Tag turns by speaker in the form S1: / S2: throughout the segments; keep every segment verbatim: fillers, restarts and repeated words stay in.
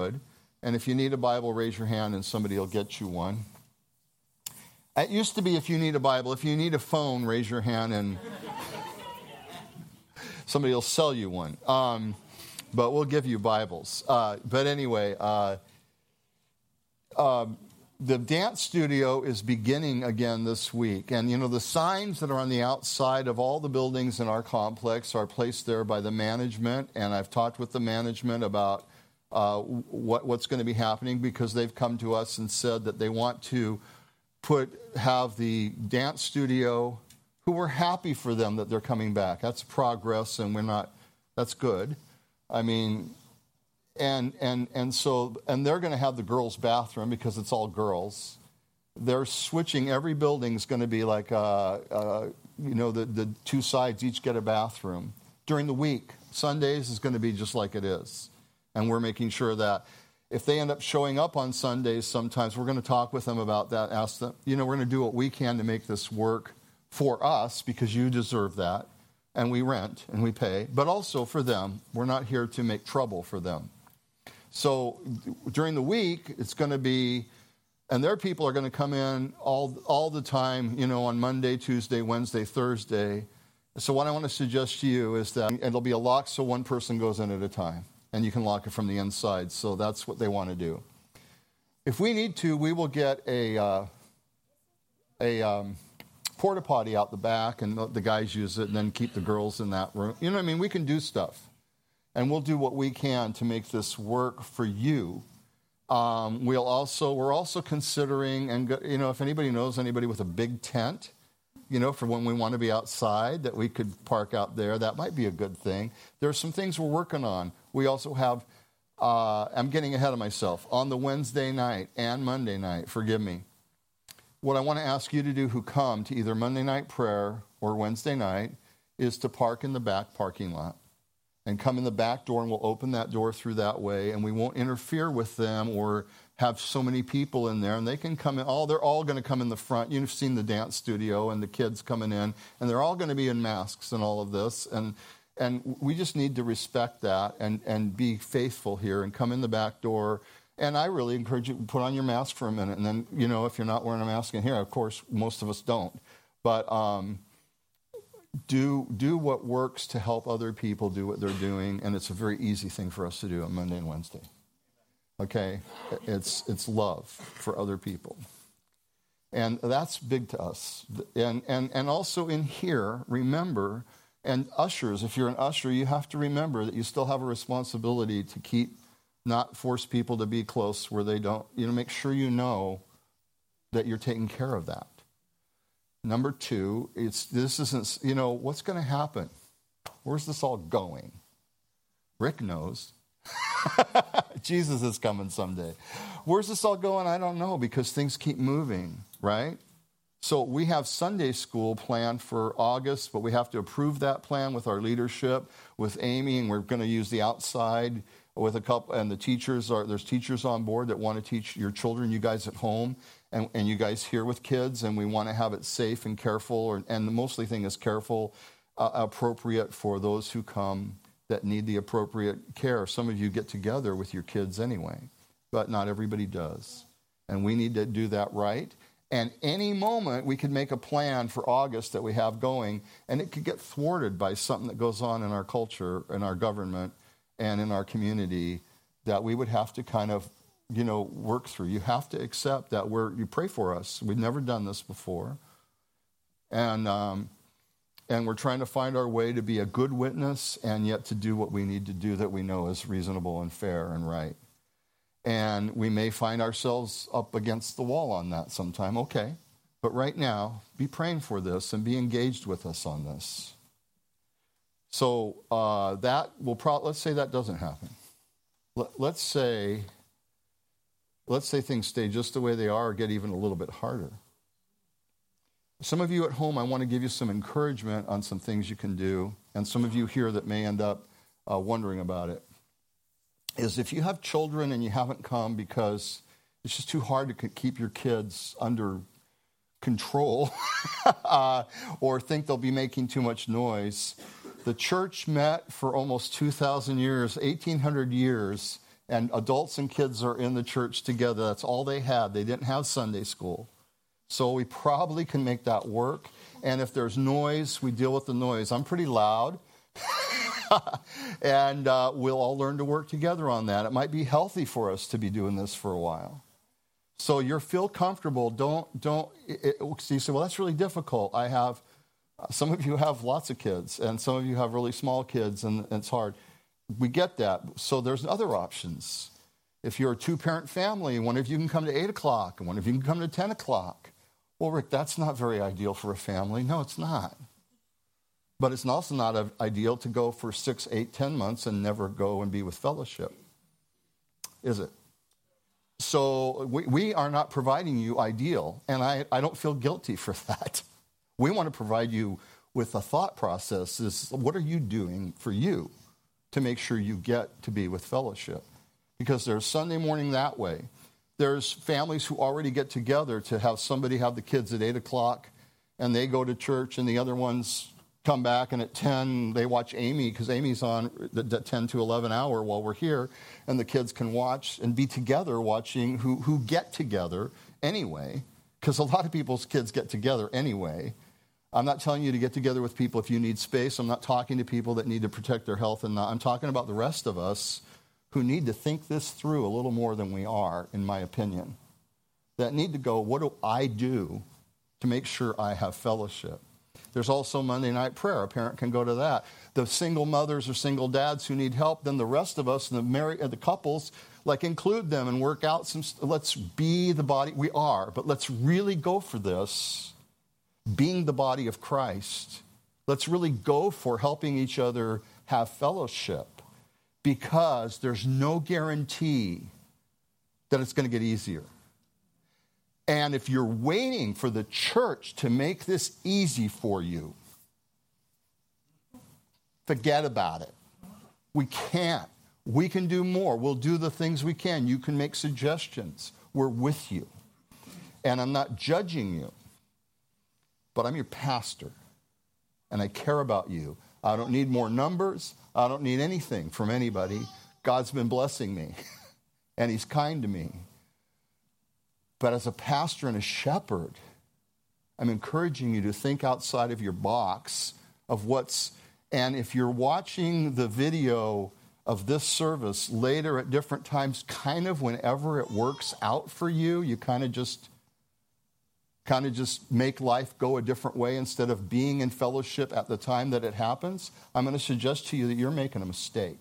S1: would. And if you need a Bible, raise your hand and somebody will get you one. It used to be if you need a Bible. If you need a phone, raise your hand and somebody will sell you one. Um, but we'll give you Bibles. Uh, but anyway, uh, uh, the dance studio is beginning again this week. And, you know, the signs that are on the outside of all the buildings in our complex are placed there by the management. And I've talked with the management about uh, what, what's going to be happening, because they've come to us and said that they want to put have the dance studio, who we're happy for them that they're coming back. That's progress, and we're not, that's good. I mean, and and and so, and they're going to have the girls' bathroom because it's all girls. They're switching, every building's going to be like, uh, uh, you know, the, the two sides each get a bathroom. During the week, Sundays is going to be just like it is. And we're making sure that if they end up showing up on Sundays sometimes, we're going to talk with them about that, ask them, you know, we're going to do what we can to make this work for us, because you deserve that, and we rent and we pay, but also for them. We're not here to make trouble for them. So during the week, it's going to be, and their people are going to come in all all the time, you know, on Monday, Tuesday, Wednesday, Thursday. So what I want to suggest to you is that it'll be a lock so one person goes in at a time, and you can lock it from the inside. So that's what they want to do. If we need to, we will get a uh, a um, porta potty out the back, and the guys use it, and then keep the girls in that room. You know what I mean? We can do stuff, and we'll do what we can to make this work for you. Um, we'll also we're also considering, and you know, if anybody knows anybody with a big tent, you know, for when we want to be outside, that we could park out there, that might be a good thing. There are some things we're working on. We also have, uh, I'm getting ahead of myself, on the Wednesday night and Monday night, forgive me. What I want to ask you to do who come to either Monday night prayer or Wednesday night is to park in the back parking lot. And come in the back door, and we'll open that door through that way, and we won't interfere with them or have so many people in there. And they can come in, all, they're all going to come in the front. You've seen the dance studio and the kids coming in, and they're all going to be in masks and all of this. And and we just need to respect that and, and be faithful here and come in the back door. And I really encourage you to put on your mask for a minute. And then, you know, if you're not wearing a mask in here, of course, most of us don't. But um, do do what works to help other people do what they're doing. And it's a very easy thing for us to do on Monday and Wednesday. Okay? It's it's love for other people. And that's big to us. And and and also in here, remember, and ushers, if you're an usher, you have to remember that you still have a responsibility to keep, not force people to be close where they don't, you know, make sure you know that you're taking care of that. Number two, it's this isn't, you know, what's going to happen? Where's this all going? Rick knows. Jesus is coming someday. Where's this all going? I don't know, because things keep moving, right? So we have Sunday school planned for August, but we have to approve that plan with our leadership, with Amy, and we're going to use the outside with a couple, and the teachers are, there's teachers on board that want to teach your children, you guys at home, and, and you guys here with kids, and we want to have it safe and careful, or, and the mostly thing is careful, uh, appropriate for those who come that need the appropriate care. Some of you get together with your kids anyway, but not everybody does. And we need to do that right. And any moment we could make a plan for August that we have going, and it could get thwarted by something that goes on in our culture, in our government, and in our community, that we would have to kind of, you know, work through. You have to accept that we're, you pray for us. We've never done this before. And um, and we're trying to find our way to be a good witness and yet to do what we need to do that we know is reasonable and fair and right. And we may find ourselves up against the wall on that sometime. Okay. But right now, be praying for this and be engaged with us on this. So uh, that will probably, let's say that doesn't happen. Let, let's say, let's say things stay just the way they are or get even a little bit harder. Some of you at home, I want to give you some encouragement on some things you can do. And some of you here that may end up uh, wondering about it. Is if you have children and you haven't come because it's just too hard to keep your kids under control uh, or think they'll be making too much noise. The church met for almost two thousand years, eighteen hundred years, And adults and kids are in the church together. That's all they had. They didn't have Sunday school. So we probably can make that work. And if there's noise, we deal with the noise. I'm pretty loud. and uh, we'll all learn to work together on that. It might be healthy for us to be doing this for a while. So you feel comfortable. Don't, don't, it, it, you say, well, that's really difficult. I have, some of you have lots of kids, and some of you have really small kids, and, and it's hard. We get that. So there's other options. If you're a two-parent family, one of you can come to eight o'clock, and one of you can come to ten o'clock. Well, Rick, that's not very ideal for a family. No, it's not. But it's also not ideal to go for six, eight, ten months and never go and be with fellowship, is it? So we, we are not providing you ideal, and I, I don't feel guilty for that. We want to provide you with a thought process. Is what are you doing for you to make sure you get to be with fellowship? Because there's Sunday morning that way. There's families who already get together to have somebody have the kids at eight o'clock, and they go to church, and the other ones come back, and at ten, they watch Amy, because Amy's on the ten to eleven hour while we're here, and the kids can watch and be together watching, who, who get together anyway, because a lot of people's kids get together anyway. I'm not telling you to get together with people if you need space. I'm not talking to people that need to protect their health. and not. I'm talking about the rest of us who need to think this through a little more than we are, in my opinion, that need to go, what do I do to make sure I have fellowship? There's also Monday night prayer. A parent can go to that. The single mothers or single dads who need help, then the rest of us, the married, the couples, like include them and work out some, let's be the body. We are, but let's really go for this, being the body of Christ. Let's really go for helping each other have fellowship, because there's no guarantee that it's going to get easier. And if you're waiting for the church to make this easy for you, forget about it. We can't. We can do more. We'll do the things we can. You can make suggestions. We're with you. And I'm not judging you, but I'm your pastor, and I care about you. I don't need more numbers. I don't need anything from anybody. God's been blessing me, and he's kind to me. But as a pastor and a shepherd, I'm encouraging you to think outside of your box of what's, and if you're watching the video of this service later at different times, kind of whenever it works out for you, you kind of just, kind of just make life go a different way instead of being in fellowship at the time that it happens, I'm going to suggest to you that you're making a mistake.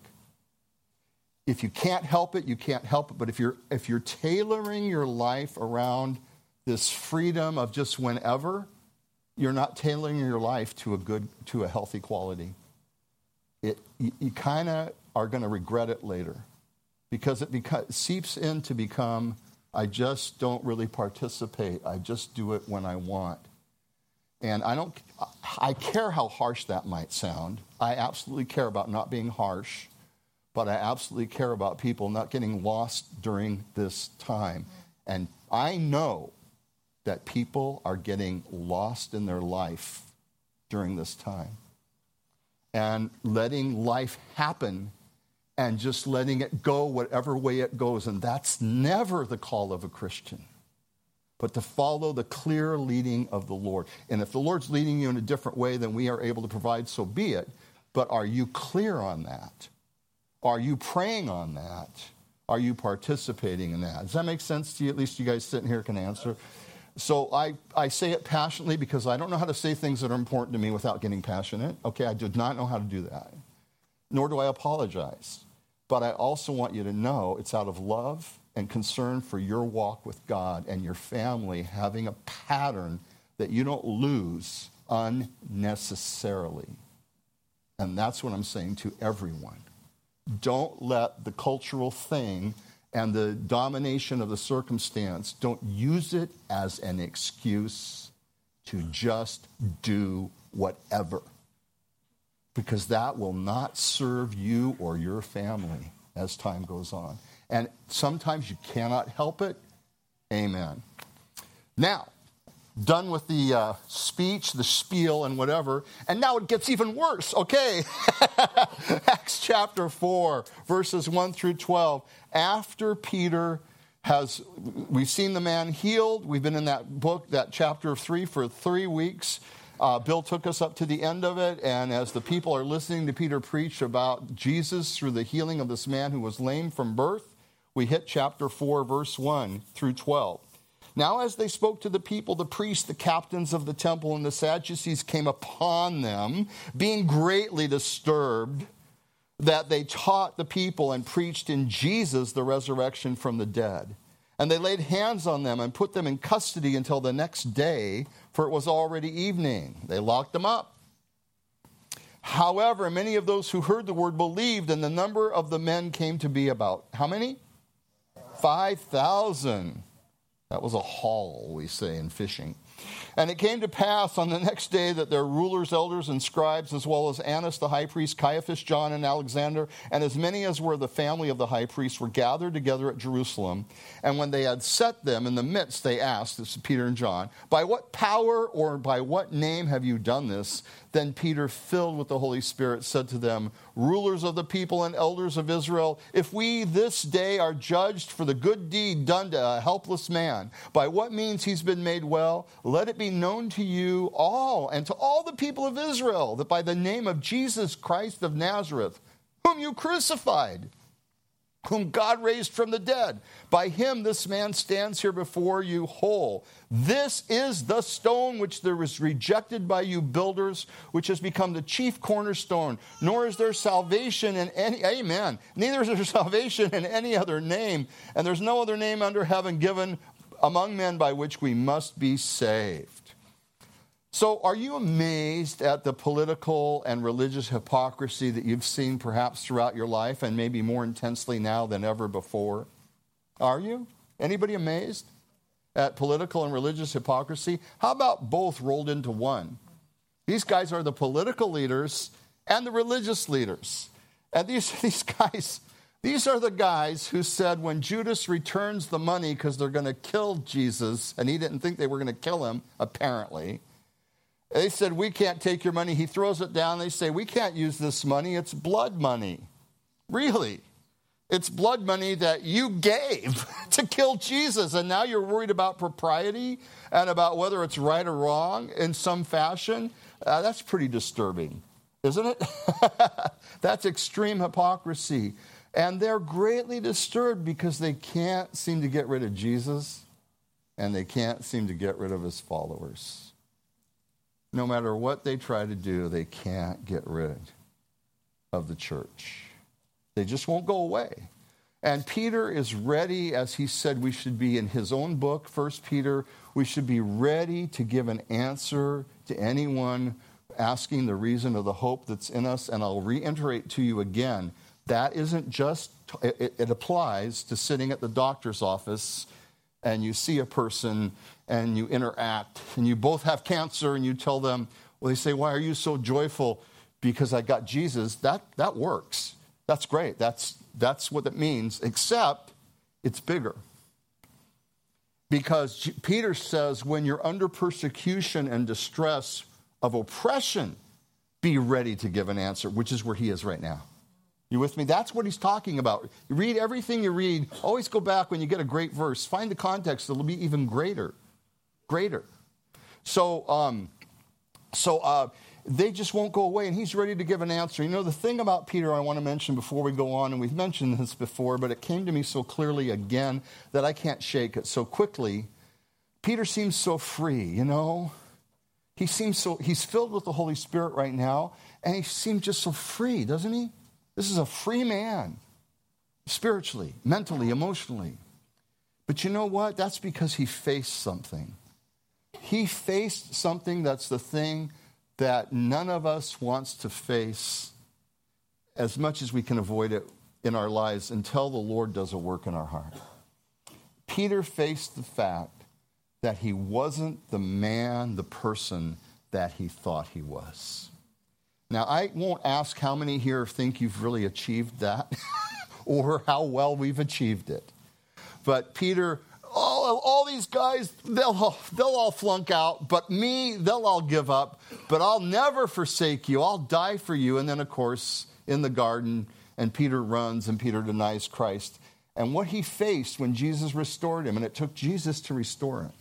S1: If you can't help it, you can't help it. But if you're if you're tailoring your life around this freedom of just whenever, you're not tailoring your life to a good, to a healthy quality. It you, you kind of are going to regret it later, because it beca- seeps in to become, I just don't really participate. I just do it when I want. And I don't. I care how harsh that might sound. I absolutely care about not being harsh. But I absolutely care about people not getting lost during this time. And I know that people are getting lost in their life during this time. And letting life happen and just letting it go whatever way it goes. And that's never the call of a Christian, but to follow the clear leading of the Lord. And if the Lord's leading you in a different way than we are able to provide, so be it. But are you clear on that? Are you praying on that? Are you participating in that? Does that make sense to you? At least you guys sitting here can answer. So I, I say it passionately because I don't know how to say things that are important to me without getting passionate. Okay, I do not know how to do that. Nor do I apologize. But I also want you to know it's out of love and concern for your walk with God and your family, having a pattern that you don't lose unnecessarily. And that's what I'm saying to everyone. Don't let the cultural thing and the domination of the circumstance, don't use it as an excuse to just do whatever. Because that will not serve you or your family as time goes on. And sometimes you cannot help it. Amen. Now, done with the uh, speech, the spiel, and whatever, and now it gets even worse. Okay, Acts chapter four, verses one through twelve. After Peter has, we've seen the man healed. We've been in that book, that chapter three, for three weeks. Uh, Bill took us up to the end of it, and as the people are listening to Peter preach about Jesus through the healing of this man who was lame from birth, we hit chapter four, verse one through twelve. Now as they spoke to the people, the priests, the captains of the temple, and the Sadducees came upon them, being greatly disturbed that they taught the people and preached in Jesus the resurrection from the dead. And they laid hands on them and put them in custody until the next day, for it was already evening. They locked them up. However, many of those who heard the word believed, and the number of the men came to be about, how many? five thousand. That was a haul, we say in fishing. And it came to pass on the next day that their rulers, elders, and scribes, as well as Annas the high priest, Caiaphas, John, and Alexander, and as many as were the family of the high priest, were gathered together at Jerusalem. And when they had set them in the midst, they asked, this is Peter and John, by what power or by what name have you done this? Then Peter, filled with the Holy Spirit, said to them, rulers of the people and elders of Israel, if we this day are judged for the good deed done to a helpless man, by what means he's been made well, let it be known to you all and to all the people of Israel that by the name of Jesus Christ of Nazareth, whom you crucified, whom God raised from the dead, by him this man stands here before you whole. This is the stone which there was rejected by you builders, which has become the chief cornerstone. Nor is there salvation in any, amen, neither is there salvation in any other name, and there's no other name under heaven given among men by which we must be saved. So are you amazed at the political and religious hypocrisy that you've seen perhaps throughout your life, and maybe more intensely now than ever before? Are you? Anybody amazed at political and religious hypocrisy? How about both rolled into one? These guys are the political leaders and the religious leaders. And these, these guys, these are the guys who said when Judas returns the money because they're going to kill Jesus, and he didn't think they were going to kill him, apparently. They said, we can't take your money. He throws it down. They say, we can't use this money. It's blood money. Really? It's blood money that you gave to kill Jesus. And now you're worried about propriety and about whether it's right or wrong in some fashion. Uh, that's pretty disturbing, isn't it? That's extreme hypocrisy. And they're greatly disturbed because they can't seem to get rid of Jesus, and they can't seem to get rid of his followers. No matter what they try to do, they can't get rid of the church. They just won't go away. And Peter is ready, as he said we should be in his own book, First Peter, we should be ready to give an answer to anyone asking the reason of the hope that's in us. And I'll reiterate to you again, that isn't just, it, it applies to sitting at the doctor's office and you see a person and you interact, and you both have cancer, and you tell them, well, they say, why are you so joyful? Because I got Jesus. That that works. That's great. That's that's what it means, except it's bigger. Because Peter says, when you're under persecution and distress of oppression, be ready to give an answer, which is where he is right now. You with me? That's what he's talking about. You read everything you read. Always go back when you get a great verse. Find the context. It'll be even greater. Greater. So, um, so uh, they just won't go away, and he's ready to give an answer. You know, the thing about Peter I want to mention before we go on, and we've mentioned this before, but it came to me so clearly again that I can't shake it so quickly. Peter seems so free, you know. He seems so, he's filled with the Holy Spirit right now, and he seems just so free, doesn't he? This is a free man, spiritually, mentally, emotionally. But you know what? That's because he faced something. He faced something that's the thing that none of us wants to face as much as we can avoid it in our lives until the Lord does a work in our heart. Peter faced the fact that he wasn't the man, the person that he thought he was. Now, I won't ask how many here think you've really achieved that or how well we've achieved it. But Peter, oh, all these guys, they'll, they'll all flunk out, but me, they'll all give up. But I'll never forsake you. I'll die for you. And then, of course, in the garden, and Peter runs, and Peter denies Christ. And what he faced when Jesus restored him, and it took Jesus to restore him,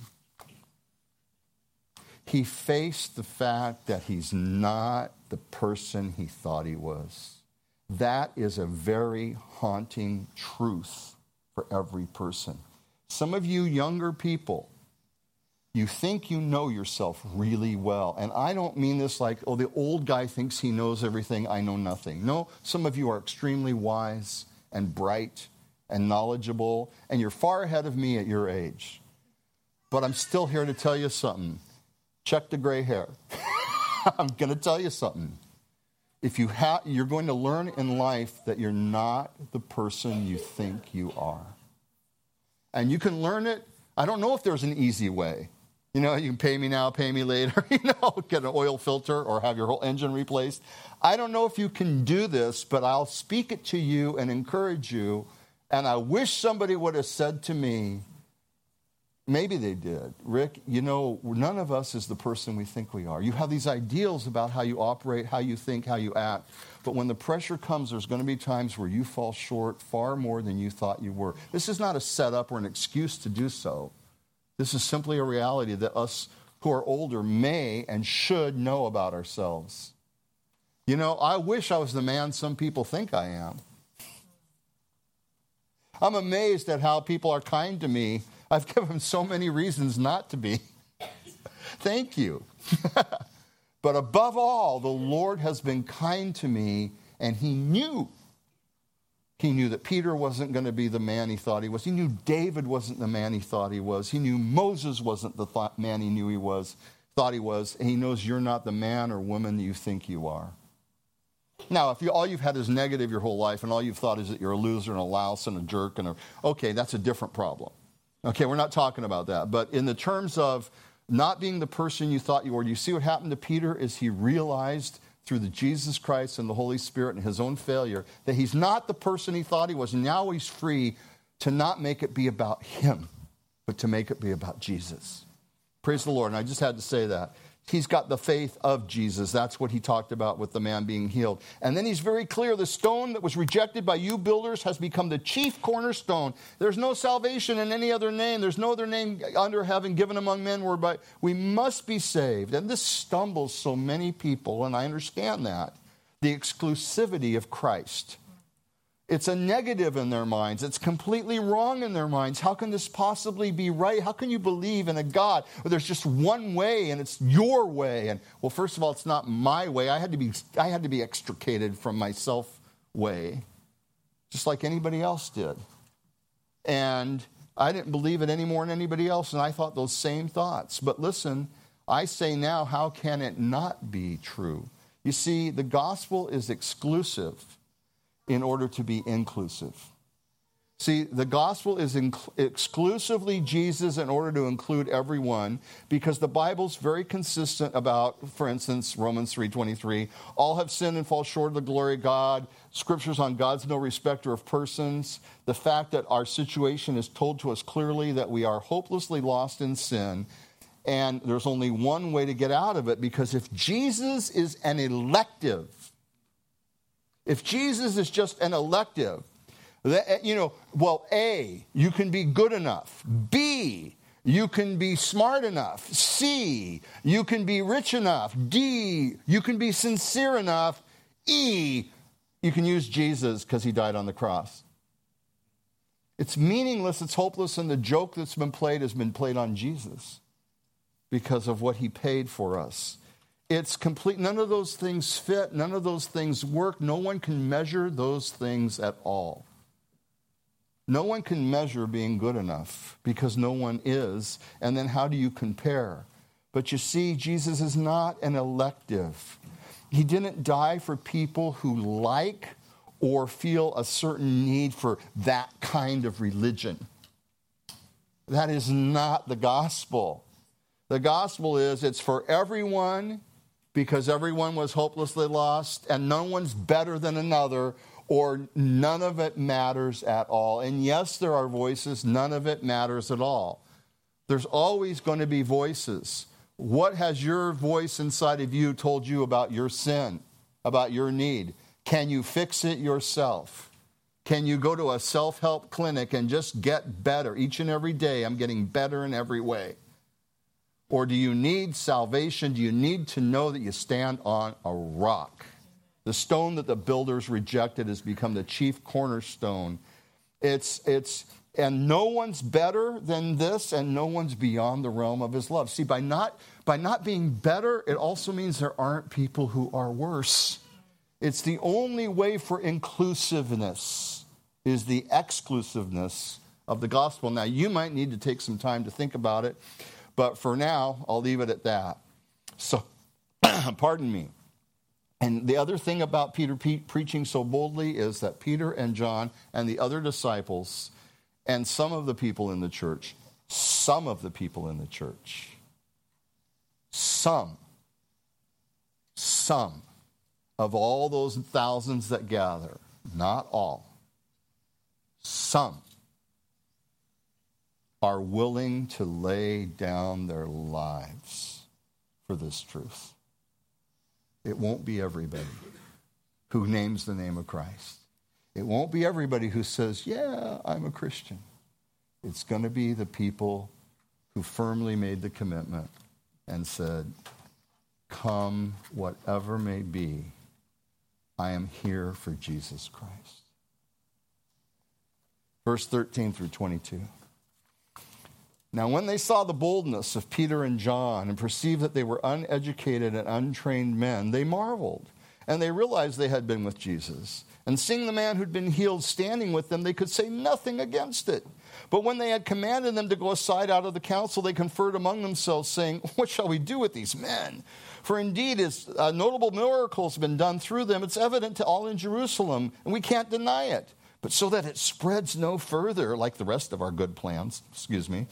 S1: he faced the fact that he's not the person he thought he was. That is a very haunting truth for every person. Some of you younger people, you think you know yourself really well. And I don't mean this like, oh, the old guy thinks he knows everything, I know nothing. No, some of you are extremely wise and bright and knowledgeable, and you're far ahead of me at your age. But I'm still here to tell you something. Check the gray hair. I'm going to tell you something. If you ha- you're going to learn in life that you're not the person you think you are. And you can learn it. I don't know if there's an easy way. You know, you can pay me now, pay me later, you know, get an oil filter or have your whole engine replaced. I don't know if you can do this, but I'll speak it to you and encourage you. And I wish somebody would have said to me, maybe they did, Rick, you know, none of us is the person we think we are. You have these ideals about how you operate, how you think, how you act. But when the pressure comes, there's going to be times where you fall short far more than you thought you were. This is not a setup or an excuse to do so. This is simply a reality that us who are older may and should know about ourselves. You know, I wish I was the man some people think I am. I'm amazed at how people are kind to me. I've given them so many reasons not to be. Thank you. But above all, the Lord has been kind to me, and he knew. He knew that Peter wasn't going to be the man he thought he was. He knew David wasn't the man he thought he was. He knew Moses wasn't the th- man he knew he was, thought he was. And he knows you're not the man or woman that you think you are. Now, if you, all you've had is negative your whole life, and all you've thought is that you're a loser and a louse and a jerk, and a, okay, that's a different problem. Okay, we're not talking about that. But in the terms of not being the person you thought you were, you see what happened to Peter is he realized through the Jesus Christ and the Holy Spirit and his own failure that he's not the person he thought he was. And now he's free to not make it be about him, but to make it be about Jesus. Praise the Lord. And I just had to say that. He's got the faith of Jesus. That's what he talked about with the man being healed. And then he's very clear. The stone that was rejected by you builders has become the chief cornerstone. There's no salvation in any other name. There's no other name under heaven given among men whereby we must be saved. And this stumbles so many people, and I understand that. The exclusivity of Christ. It's a negative in their minds. It's completely wrong in their minds. How can this possibly be right? How can you believe in a God where there's just one way and it's your way? And well, first of all, it's not my way. I had to be I had to be extricated from my self way, just like anybody else did. And I didn't believe it any more than anybody else, and I thought those same thoughts. But listen, I say now, how can it not be true? You see, the gospel is exclusive in order to be inclusive. See, the gospel is inc- exclusively Jesus in order to include everyone, because the Bible's very consistent about, for instance, Romans three twenty-three, all have sinned and fall short of the glory of God. Scriptures on God's no respecter of persons. The fact that our situation is told to us clearly that we are hopelessly lost in sin, and there's only one way to get out of it, because if Jesus is an elective, if Jesus is just an elective, you know, well, A, you can be good enough. B, you can be smart enough. C, you can be rich enough. D, you can be sincere enough. E, you can use Jesus because he died on the cross. It's meaningless, it's hopeless, and the joke that's been played has been played on Jesus because of what he paid for us. It's complete. None of those things fit. None of those things work. No one can measure those things at all. No one can measure being good enough because no one is. And then how do you compare? But you see, Jesus is not an elective. He didn't die for people who like or feel a certain need for that kind of religion. That is not the gospel. The gospel is it's for everyone, because everyone was hopelessly lost, and no one's better than another, or none of it matters at all. And yes, there are voices, none of it matters at all. There's always going to be voices. What has your voice inside of you told you about your sin, about your need? Can you fix it yourself? Can you go to a self-help clinic and just get better? Each and every day, I'm getting better in every way. Or do you need salvation? Do you need to know that you stand on a rock? The stone that the builders rejected has become the chief cornerstone. It's, it's, and no one's better than this, and no one's beyond the realm of his love. See, by not, by not being better, it also means there aren't people who are worse. It's the only way for inclusiveness is the exclusiveness of the gospel. Now, you might need to take some time to think about it, but for now, I'll leave it at that. So, pardon me. And the other thing about Peter pe- preaching so boldly is that Peter and John and the other disciples and some of the people in the church, some of the people in the church, some, some of all those thousands that gather, not all, some are willing to lay down their lives for this truth. It won't be everybody who names the name of Christ. It won't be everybody who says, yeah, I'm a Christian. It's going to be the people who firmly made the commitment and said, come whatever may be, I am here for Jesus Christ. Verse thirteen through twenty-two. Now, when they saw the boldness of Peter and John and perceived that they were uneducated and untrained men, they marveled, and they realized they had been with Jesus. And seeing the man who'd been healed standing with them, they could say nothing against it. But when they had commanded them to go aside out of the council, they conferred among themselves, saying, what shall we do with these men? For indeed, as uh, notable miracles have been done through them, it's evident to all in Jerusalem, and we can't deny it. But so that it spreads no further, like the rest of our good plans, excuse me,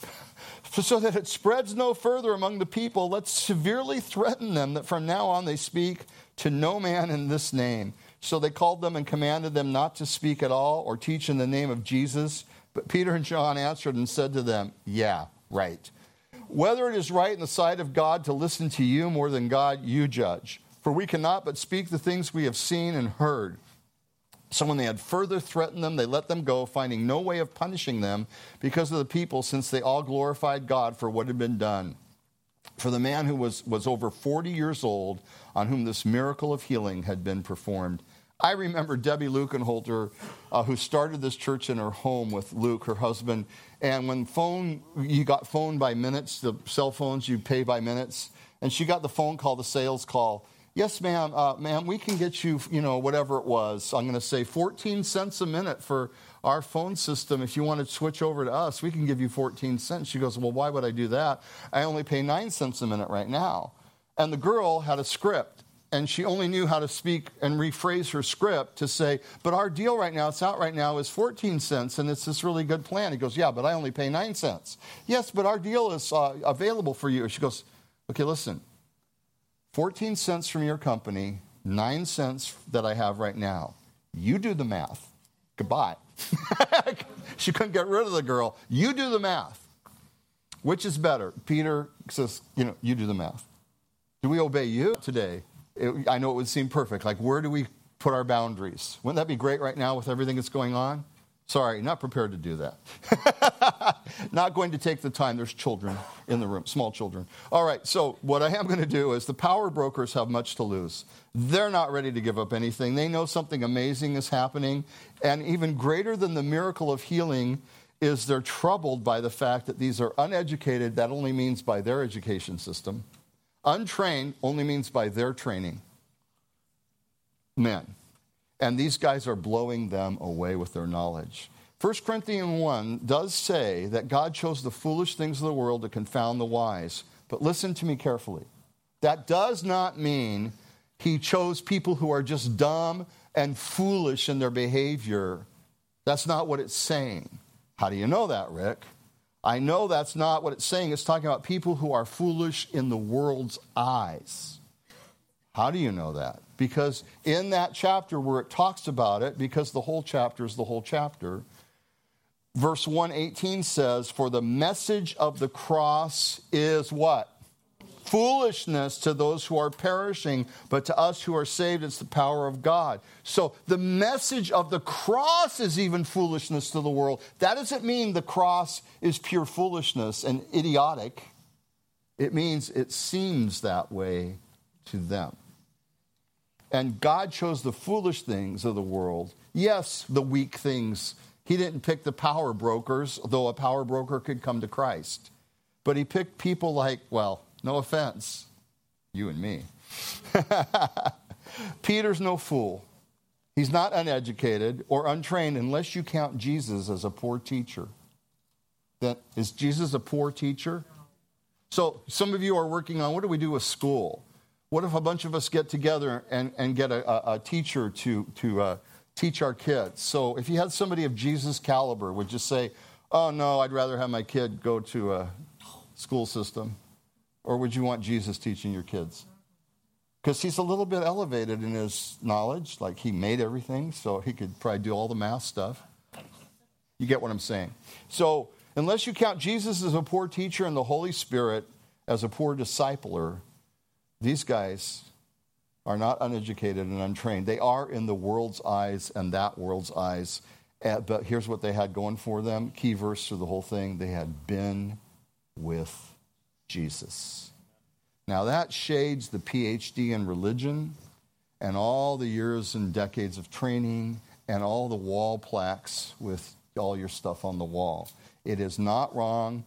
S1: so that it spreads no further among the people, let's severely threaten them that from now on they speak to no man in this name. So they called them and commanded them not to speak at all or teach in the name of Jesus. But Peter and John answered and said to them, yeah, right. Whether it is right in the sight of God to listen to you more than God, you judge. For we cannot but speak the things we have seen and heard. So when they had further threatened them, they let them go, finding no way of punishing them because of the people, since they all glorified God for what had been done. For the man who was, was over forty years old, on whom this miracle of healing had been performed. I remember Debbie Lukenholter, uh, who started this church in her home with Luke, her husband. And when phone, you got phone by minutes, the cell phones you pay by minutes. And she got the phone call, the sales call. Yes, ma'am, uh, ma'am, we can get you, you know, whatever it was. I'm going to say fourteen cents a minute for our phone system. If you want to switch over to us, we can give you fourteen cents. She goes, well, why would I do that? I only pay nine cents a minute right now. And the girl had a script, and she only knew how to speak and rephrase her script to say, but our deal right now, it's out right now, is fourteen cents, and it's this really good plan. He goes, yeah, but I only pay nine cents. Yes, but our deal is uh, available for you. She goes, okay, listen. fourteen cents from your company, nine cents that I have right now. You do the math. Goodbye. She couldn't get rid of the girl. You do the math. Which is better? Peter says, you know, you do the math. Do we obey you today? It, I know it would seem perfect. Like, where do we put our boundaries? Wouldn't that be great right now with everything that's going on? Sorry, not prepared to do that. Not going to take the time. There's children in the room, small children. All right, so what I am going to do is the power brokers have much to lose. They're not ready to give up anything. They know something amazing is happening. And even greater than the miracle of healing is they're troubled by the fact that these are uneducated. That only means by their education system. Untrained only means by their training. Men. And these guys are blowing them away with their knowledge. First Corinthians one does say that God chose the foolish things of the world to confound the wise. But listen to me carefully. That does not mean he chose people who are just dumb and foolish in their behavior. That's not what it's saying. How do you know that, Rick? I know that's not what it's saying. It's talking about people who are foolish in the world's eyes. How do you know that? Because in that chapter where it talks about it, because the whole chapter is the whole chapter, Verse one eighteen says, for the message of the cross is what? Foolishness to those who are perishing, but to us who are saved, it's the power of God. So the message of the cross is even foolishness to the world. That doesn't mean the cross is pure foolishness and idiotic. It means it seems that way to them. And God chose the foolish things of the world. Yes, the weak things. He didn't pick the power brokers, though a power broker could come to Christ. But he picked people like, well, no offense, you and me. Peter's no fool. He's not uneducated or untrained unless you count Jesus as a poor teacher. Then, is Jesus a poor teacher? So some of you are working on, what do we do with school? What if a bunch of us get together and, and get a, a, a teacher to, to uh, teach our kids? So if you had somebody of Jesus' caliber, would you say, oh, no, I'd rather have my kid go to a school system? Or would you want Jesus teaching your kids? Because he's a little bit elevated in his knowledge. Like he made everything, so he could probably do all the math stuff. You get what I'm saying? So unless you count Jesus as a poor teacher and the Holy Spirit as a poor discipler, these guys are not uneducated and untrained. They are in the world's eyes and that world's eyes. But here's what they had going for them. Key verse through the whole thing. They had been with Jesus. Now that shades the P H D in religion and all the years and decades of training and all the wall plaques with all your stuff on the wall. It is not wrong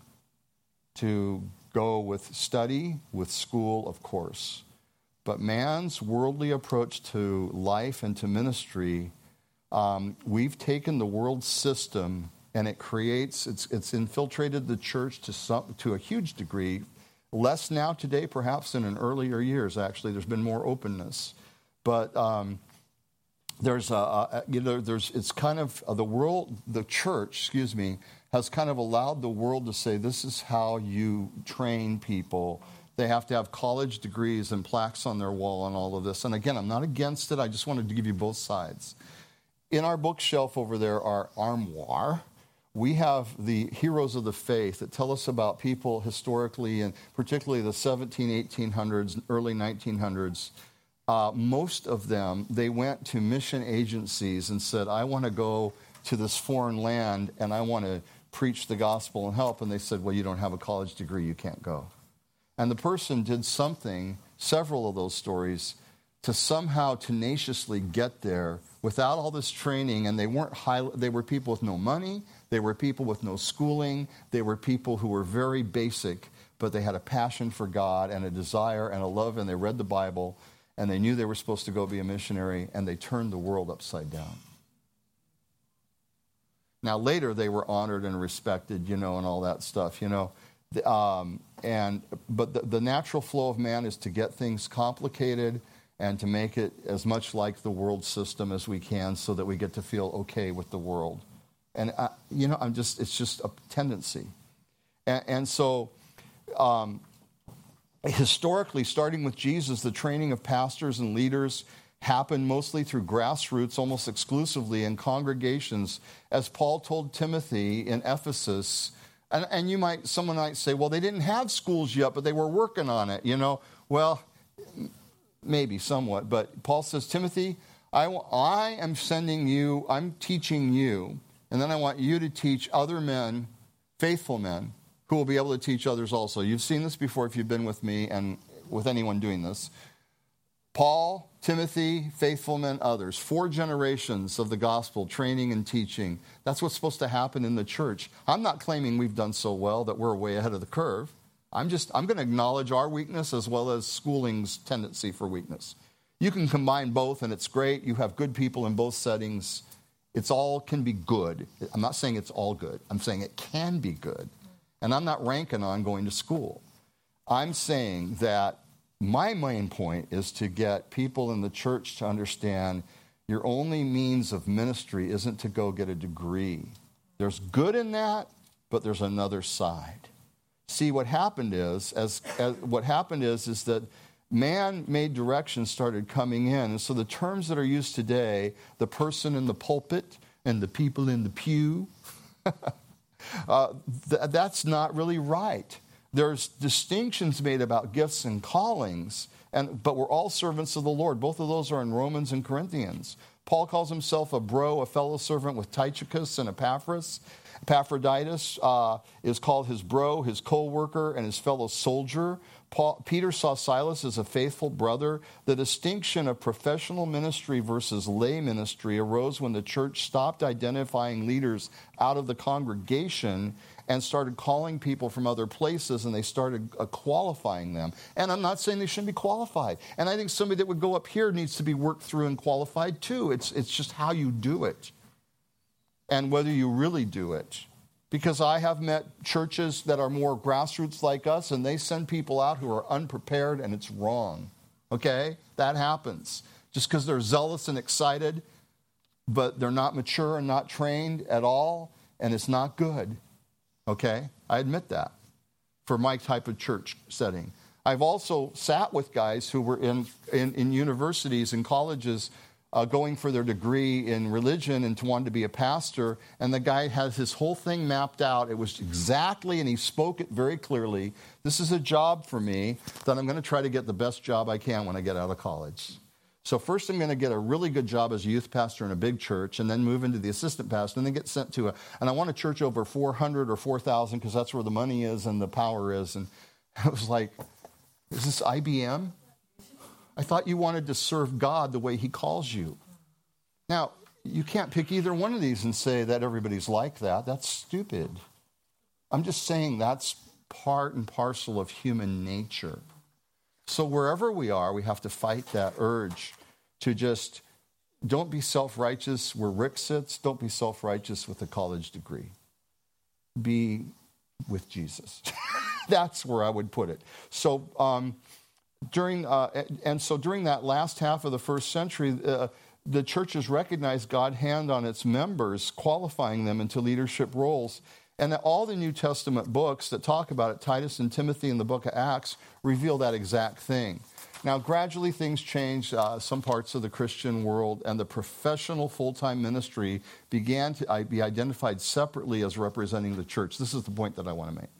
S1: to go with study, with school, of course. But man's worldly approach to life and to ministry, um, we've taken the world system and it creates, it's, it's infiltrated the church to some, to a huge degree. Less now today, perhaps, than in earlier years, actually. There's been more openness. But um, there's, a, a, you know, there's, it's kind of, uh, the world, the church, excuse me, has kind of allowed the world to say, this is how you train people. They have to have college degrees and plaques on their wall and all of this. And again, I'm not against it. I just wanted to give you both sides. In our bookshelf over there, our armoire, we have the heroes of the faith that tell us about people historically, and particularly the seventeen, eighteen hundreds, early nineteen hundreds. Uh, most of them, they went to mission agencies and said, I want to go to this foreign land and I want to preach the gospel and help. And they said, well, you don't have a college degree, you can't go. And the person did something, several of those stories, to somehow tenaciously get there without all this training. And they weren't high, they were people with no money. They were people with no schooling. They were people who were very basic, but they had a passion for God and a desire and a love, and they read the Bible, and they knew they were supposed to go be a missionary, and they turned the world upside down. Now, later, they were honored and respected, you know, and all that stuff, you know. Um, and But the, the natural flow of man is to get things complicated and to make it as much like the world system as we can so that we get to feel okay with the world. And, I, you know, I'm just, it's just a tendency. And, and so, um, historically, starting with Jesus, the training of pastors and leaders happened mostly through grassroots, almost exclusively in congregations. As Paul told Timothy in Ephesus, and, and you might, someone might say, well, they didn't have schools yet, but they were working on it, you know. Well, maybe somewhat, but Paul says, Timothy, I, I am sending you, I'm teaching you, and then I want you to teach other men, faithful men, who will be able to teach others also. You've seen this before if you've been with me and with anyone doing this. Paul, Timothy, faithful men, others. Four generations of the gospel, training and teaching. That's what's supposed to happen in the church. I'm not claiming we've done so well that we're way ahead of the curve. I'm just, I'm going to acknowledge our weakness as well as schooling's tendency for weakness. You can combine both and it's great. You have good people in both settings. It's all can be good. I'm not saying it's all good. I'm saying it can be good. And I'm not ranking on going to school. I'm saying that my main point is to get people in the church to understand your only means of ministry isn't to go get a degree. There's good in that, but there's another side. See, what happened is, as, as what happened is, is that man-made directions started coming in. And so the terms that are used today, the person in the pulpit and the people in the pew, uh, th- that's not really right. There's distinctions made about gifts and callings, and but we're all servants of the Lord. Both of those are in Romans and Corinthians. Paul calls himself a bro, a fellow servant with Tychicus and Epaphras. Epaphroditus uh, is called his bro, his co-worker, and his fellow soldier. Paul, Peter saw Silas as a faithful brother. The distinction of professional ministry versus lay ministry arose when the church stopped identifying leaders out of the congregation and started calling people from other places, and they started uh, qualifying them. And I'm not saying they shouldn't be qualified. And I think somebody that would go up here needs to be worked through and qualified too. It's, it's just how you do it and whether you really do it. Because I have met churches that are more grassroots like us, and they send people out who are unprepared, and it's wrong. Okay? That happens. Just because they're zealous and excited, but they're not mature and not trained at all, and it's not good. Okay? I admit that for my type of church setting. I've also sat with guys who were in, in, in universities and colleges Uh, going for their degree in religion and to want to be a pastor, and the guy has his whole thing mapped out. It was exactly, and he spoke it very clearly, this is a job for me that I'm going to try to get the best job I can when I get out of college. So first I'm going to get a really good job as a youth pastor in a big church, and then move into the assistant pastor, and then get sent to a, and I want a church over four hundred or four thousand because that's where the money is and the power is. And I was like, is this I B M? I thought you wanted to serve God the way he calls you. Now, you can't pick either one of these and say that everybody's like that. That's stupid. I'm just saying that's part and parcel of human nature. So wherever we are, we have to fight that urge to just, don't be self-righteous where Rick sits. Don't be self-righteous with a college degree. Be with Jesus. That's where I would put it. So, um, During uh, and so during that last half of the first century, uh, the churches recognized God's hand on its members, qualifying them into leadership roles. And that all the New Testament books that talk about it, Titus and Timothy and the book of Acts, reveal that exact thing. Now, gradually things changed, uh, some parts of the Christian world, and the professional full-time ministry began to be identified separately as representing the church. This is the point that I want to make.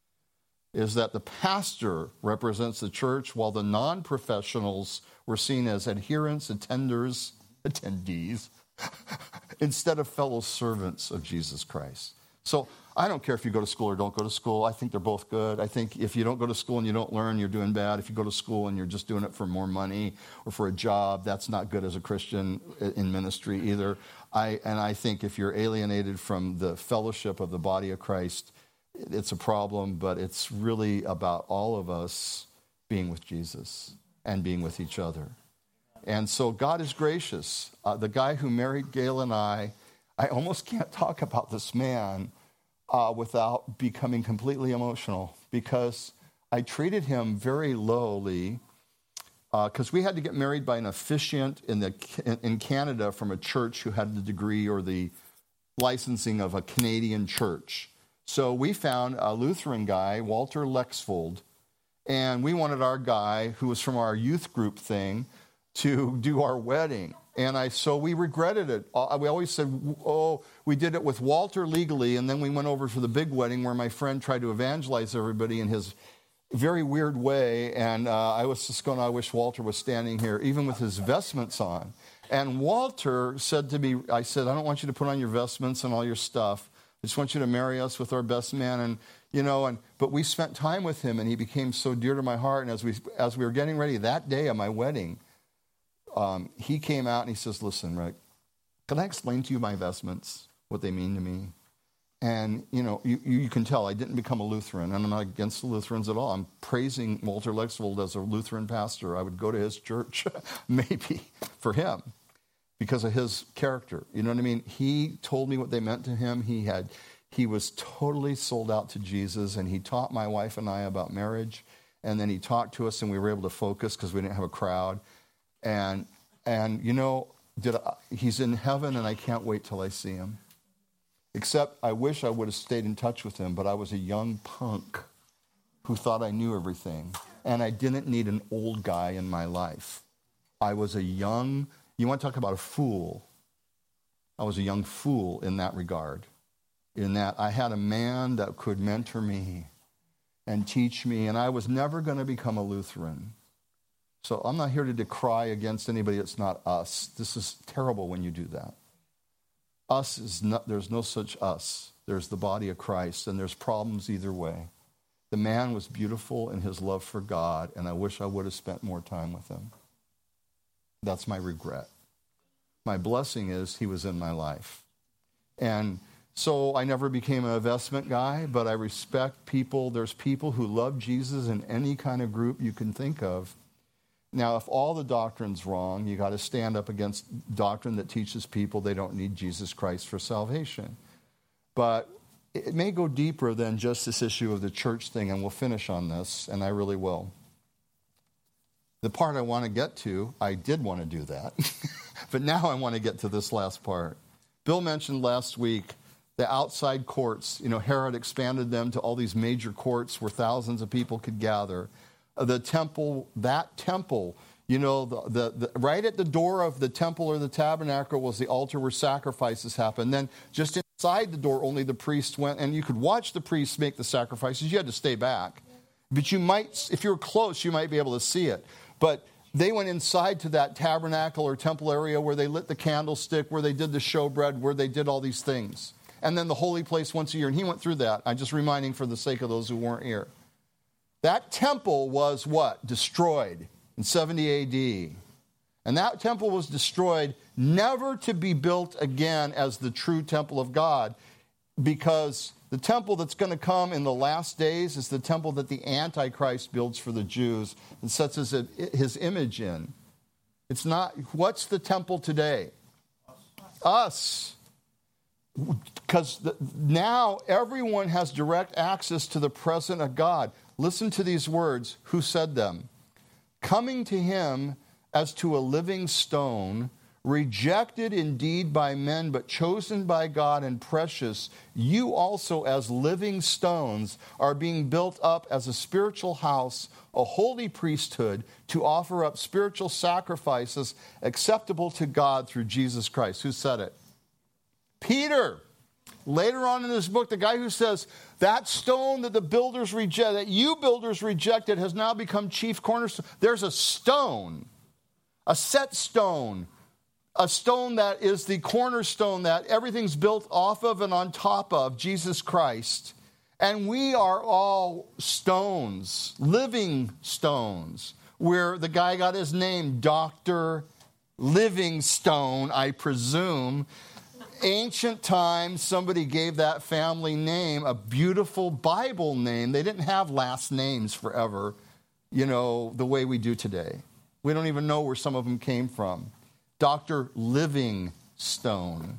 S1: Is that the pastor represents the church while the non-professionals were seen as adherents, attenders, attendees, instead of fellow servants of Jesus Christ. So I don't care if you go to school or don't go to school. I think they're both good. I think if you don't go to school and you don't learn, you're doing bad. If you go to school and you're just doing it for more money or for a job, that's not good as a Christian in ministry either. I and I think if you're alienated from the fellowship of the body of Christ, it's a problem, but it's really about all of us being with Jesus and being with each other. And so God is gracious. Uh, the guy who married Gail and I, I almost can't talk about this man uh, without becoming completely emotional, because I treated him very lowly because uh, we had to get married by an officiant in, the, in Canada from a church who had the degree or the licensing of a Canadian church. So we found a Lutheran guy, Walter Lexvold, and we wanted our guy, who was from our youth group thing, to do our wedding. And I, so we regretted it. We always said, oh, we did it with Walter legally, and then we went over for the big wedding where my friend tried to evangelize everybody in his very weird way. And uh, I was just going, I wish Walter was standing here, even with his vestments on. And Walter said to me, I said, I don't want you to put on your vestments and all your stuff. I just want you to marry us with our best man. And, you know, and but we spent time with him, and he became so dear to my heart. And as we as we were getting ready that day of my wedding, um, he came out and he says, listen, Rick, can I explain to you my vestments, what they mean to me? And, you know, you, you can tell I didn't become a Lutheran, and I'm not against the Lutherans at all. I'm praising Walter Lexvold as a Lutheran pastor. I would go to his church, maybe, for him, because of his character. You know what I mean? He told me what they meant to him. He had, he was totally sold out to Jesus, and he taught my wife and I about marriage. And then he talked to us, and we were able to focus because we didn't have a crowd. And, and you know, did I, he's in heaven, and I can't wait till I see him. Except I wish I would have stayed in touch with him, but I was a young punk who thought I knew everything. And I didn't need an old guy in my life. I was a young... You want to talk about a fool? I was a young fool in that regard. in that I had a man that could mentor me and teach me, and I was never going to become a Lutheran. So I'm not here to decry against anybody that's not us. This is terrible when you do that. Us is not, there's no such us. There's the body of Christ, and there's problems either way. The man was beautiful in his love for God, and I wish I would have spent more time with him. That's my regret. My blessing is he was in my life. And so I never became an investment guy, but I respect people. There's people who love Jesus in any kind of group you can think of. Now, if all the doctrine's wrong, you got to stand up against doctrine that teaches people they don't need Jesus Christ for salvation. But it may go deeper than just this issue of the church thing, and we'll finish on this, and I really will. The part I want to get to, I did want to do that, but now I want to get to this last part. Bill mentioned last week the outside courts. You know, Herod expanded them to all these major courts where thousands of people could gather. The temple, that temple, you know, the, the, the right at the door of the temple or the tabernacle was the altar where sacrifices happened. Then just inside the door, only the priest went, and you could watch the priests make the sacrifices. You had to stay back. But you might, if you were close, you might be able to see it. But they went inside to that tabernacle or temple area where they lit the candlestick, where they did the showbread, where they did all these things. And then the holy place once a year. And he went through that. I'm just reminding for the sake of those who weren't here. That temple was what? Destroyed in seventy A D. And that temple was destroyed, never to be built again as the true temple of God, because the temple that's going to come in the last days is the temple that the Antichrist builds for the Jews and sets his, his image in. It's not, what's the temple today? Us. Because now everyone has direct access to the presence of God. Listen to these words. Who said them? Coming to him as to a living stone, rejected indeed by men, but chosen by God and precious, you also as living stones are being built up as a spiritual house, a holy priesthood, to offer up spiritual sacrifices acceptable to God through Jesus Christ. Who said it? Peter. Later on in this book, the guy who says, that stone that the builders rejected, that you builders rejected, has now become chief cornerstone. There's a stone, a set stone, a stone that is the cornerstone that everything's built off of and on top of, Jesus Christ. And we are all stones, living stones, where the guy got his name, Doctor Livingstone, I presume. Ancient times, somebody gave that family name a beautiful Bible name. They didn't have last names forever, you know, the way we do today. We don't even know where some of them came from. Doctor Livingstone.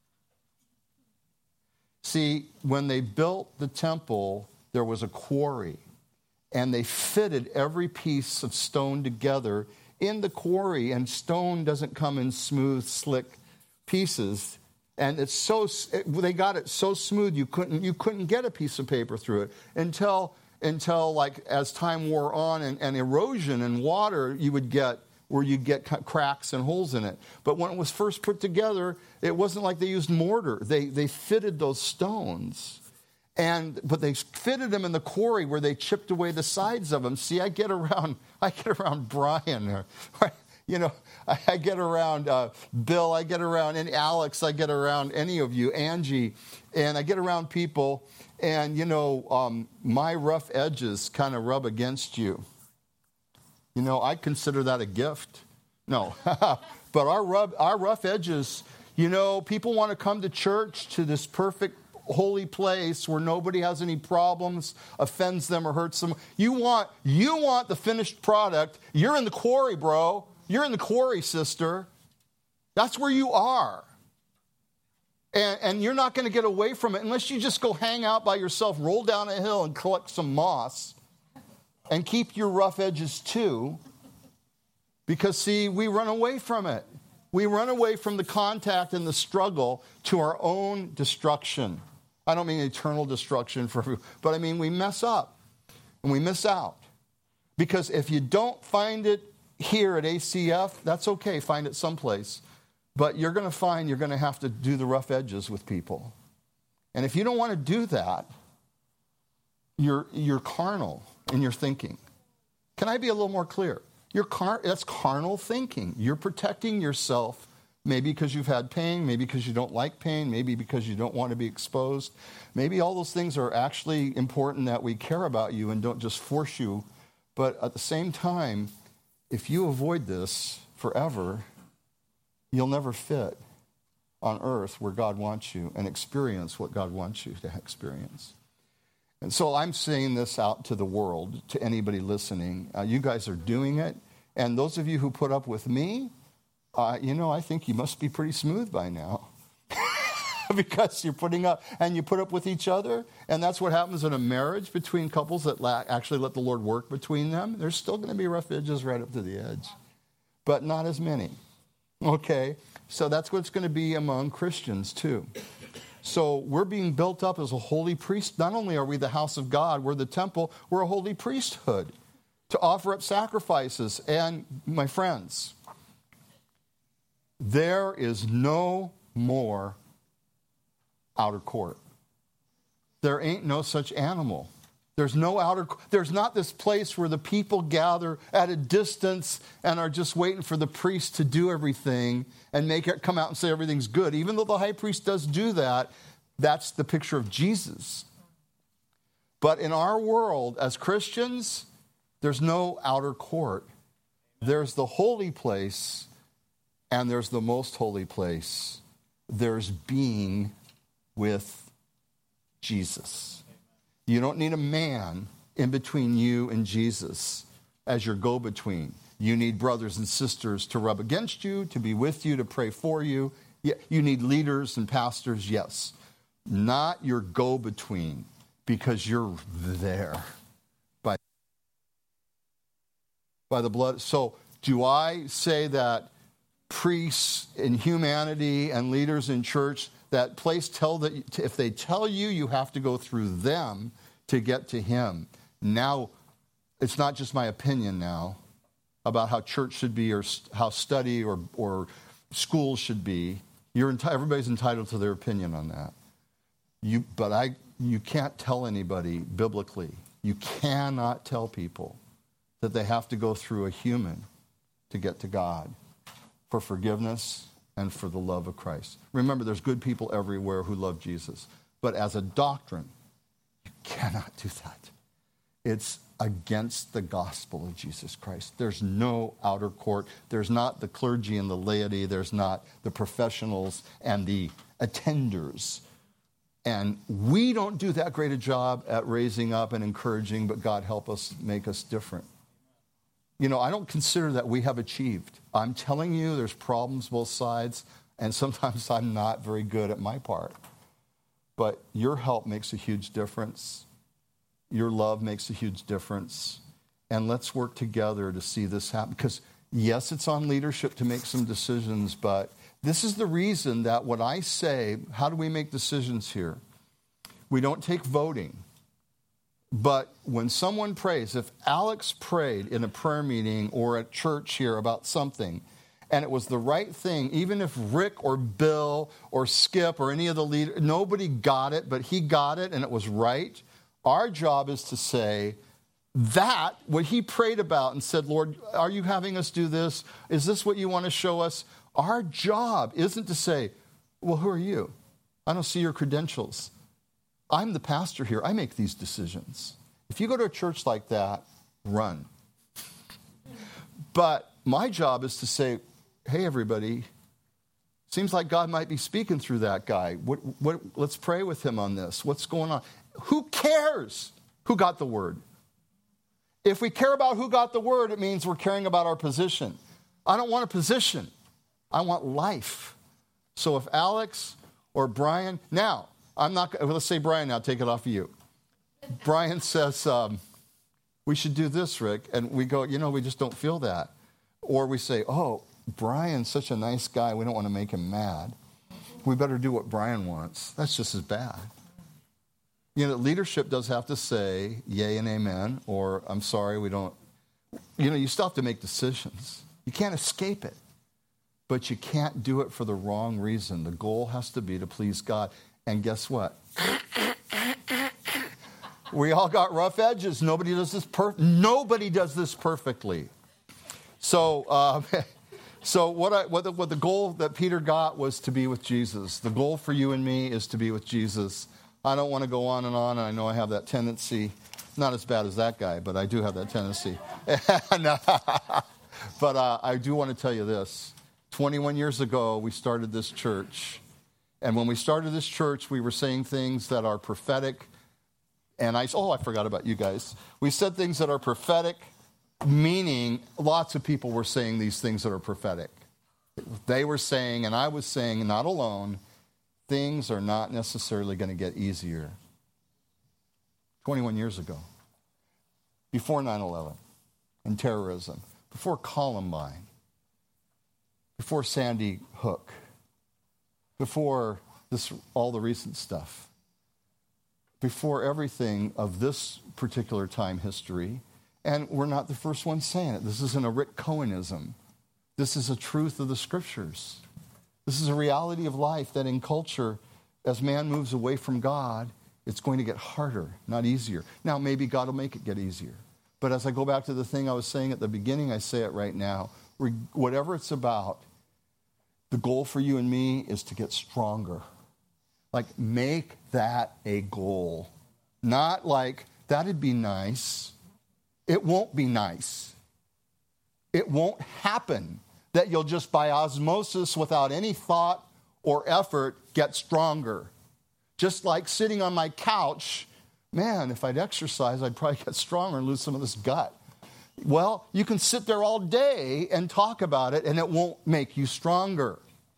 S1: See, when they built the temple, there was a quarry, and they fitted every piece of stone together in the quarry, and stone doesn't come in smooth, slick pieces. And it's so they got it so smooth you couldn't you couldn't get a piece of paper through it until until like as time wore on and, and erosion and water you would get where you'd get cracks and holes in it. But when it was first put together, it wasn't like they used mortar. They they fitted those stones, and but they fitted them in the quarry where they chipped away the sides of them. See, I get around I get around Brian. You know, I get around uh, Bill, I get around and Alex, I get around any of you, Angie, and I get around people, and, you know, um, my rough edges kind of rub against you. You know, I consider that a gift. No, but our, rub, our rough edges, you know, people want to come to church, to this perfect holy place where nobody has any problems, offends them or hurts them. You want, you want the finished product. You're in the quarry, bro. You're in the quarry, sister. That's where you are. And, and you're not going to get away from it unless you just go hang out by yourself, roll down a hill and collect some moss and keep your rough edges too. Because, see, we run away from it. We run away from the contact and the struggle to our own destruction. I don't mean eternal destruction, for, but I mean we mess up and we miss out. Because if you don't find it here at A C F, that's okay, find it someplace. But you're going to find you're going to have to do the rough edges with people. And if you don't want to do that, you're, you're carnal in your thinking. Can I be a little more clear? You're car- that's carnal thinking. You're protecting yourself, maybe because you've had pain, maybe because you don't like pain, maybe because you don't want to be exposed. Maybe all those things are actually important that we care about you and don't just force you. But at the same time, if you avoid this forever, you'll never fit on earth where God wants you and experience what God wants you to experience. And so I'm saying this out to the world, to anybody listening. Uh, you guys are doing it. And those of you who put up with me, uh, you know, I think you must be pretty smooth by now. Because you're putting up, and you put up with each other. And that's what happens in a marriage between couples that la- actually let the Lord work between them. There's still going to be rough edges right up to the edge. But not as many. Okay? So that's what's going to be among Christians too. So we're being built up as a holy priest. Not only are we the house of God, we're the temple, we're a holy priesthood to offer up sacrifices. And my friends, there is no more outer court. There ain't no such animal. There's no outer, there's not this place where the people gather at a distance and are just waiting for the priest to do everything and make it come out and say everything's good. Even though the high priest does do that, that's the picture of Jesus. But in our world, as Christians, there's no outer court. There's the holy place and there's the most holy place. There's being with Jesus. You don't need a man in between you and Jesus as your go-between. You need brothers and sisters to rub against you, to be with you, to pray for you. You need leaders and pastors, yes. Not your go-between, because you're there by, by the blood. So do I say that priests in humanity and leaders in church, that place tell that if they tell you, you have to go through them to get to him. Now, it's not just my opinion now about how church should be or how study or, or schools should be. You're enti- everybody's entitled to their opinion on that. You, but I, you can't tell anybody biblically. You cannot tell people that they have to go through a human to get to God for forgiveness and for the love of Christ. Remember, there's good people everywhere who love Jesus. But as a doctrine, you cannot do that. It's against the gospel of Jesus Christ. There's no outer court. There's not the clergy and the laity. There's not the professionals and the attenders. And we don't do that great a job at raising up and encouraging, but God help us make us different. You know, I don't consider that we have achieved. I'm telling you, there's problems both sides, and sometimes I'm not very good at my part. But your help makes a huge difference. Your love makes a huge difference. And let's work together to see this happen. Because, yes, it's on leadership to make some decisions, but this is the reason that when I say, how do we make decisions here? We don't take voting. But when someone prays, if Alex prayed in a prayer meeting or at church here about something, and it was the right thing, even if Rick or Bill or Skip or any of the leaders, nobody got it, but he got it and it was right, our job is to say, that, what he prayed about and said, Lord, are you having us do this? Is this what you want to show us? Our job isn't to say, well, who are you? I don't see your credentials. I'm the pastor here. I make these decisions. If you go to a church like that, run. But my job is to say, hey, everybody, seems like God might be speaking through that guy. What, what, let's pray with him on this. What's going on? Who cares who got the word? If we care about who got the word, it means we're caring about our position. I don't want a position. I want life. So if Alex or Brian, now, I'm not, let's say Brian now, take it off of you. Brian says, um, we should do this, Rick. And we go, you know, we just don't feel that. Or we say, oh, Brian's such a nice guy, we don't want to make him mad. We better do what Brian wants. That's just as bad. You know, leadership does have to say yay and amen, or I'm sorry, we don't. You know, you still have to make decisions. You can't escape it. But you can't do it for the wrong reason. The goal has to be to please God. And guess what? We all got rough edges. Nobody does this per- Nobody does this perfectly. So, uh, so what, I, what, the, what the goal that Peter got was to be with Jesus. The goal for you and me is to be with Jesus. I don't want to go on and on, and I know I have that tendency. Not as bad as that guy, but I do have that tendency. But uh, I do want to tell you this. twenty-one years ago, we started this church. And when we started this church, we were saying things that are prophetic. And I, oh, I forgot about you guys. We said things that are prophetic, meaning lots of people were saying these things that are prophetic. They were saying, and I was saying, not alone, things are not necessarily going to get easier. twenty-one years ago, before nine eleven and terrorism, before Columbine, before Sandy Hook, before this, all the recent stuff, before everything of this particular time history, and we're not the first ones saying it. This isn't a Rick Cohenism. This is a truth of the Scriptures. This is a reality of life that in culture, as man moves away from God, it's going to get harder, not easier. Now, maybe God will make it get easier. But as I go back to the thing I was saying at the beginning, I say it right now. Whatever it's about, the goal for you and me is to get stronger. Like, make that a goal. Not like, that'd be nice. It won't be nice. It won't happen that you'll just by osmosis, without any thought or effort, get stronger. Just like sitting on my couch, man, if I'd exercise, I'd probably get stronger and lose some of this gut. Well, you can sit there all day and talk about it, and it won't make you stronger.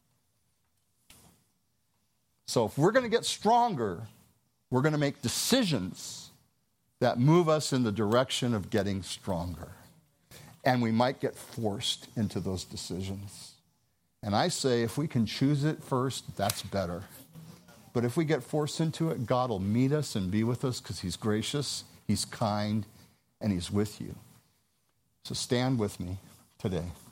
S1: So if we're going to get stronger, we're going to make decisions that move us in the direction of getting stronger. And we might get forced into those decisions. And I say if we can choose it first, that's better. But if we get forced into it, God will meet us and be with us because he's gracious, he's kind, and he's with you. So stand with me today.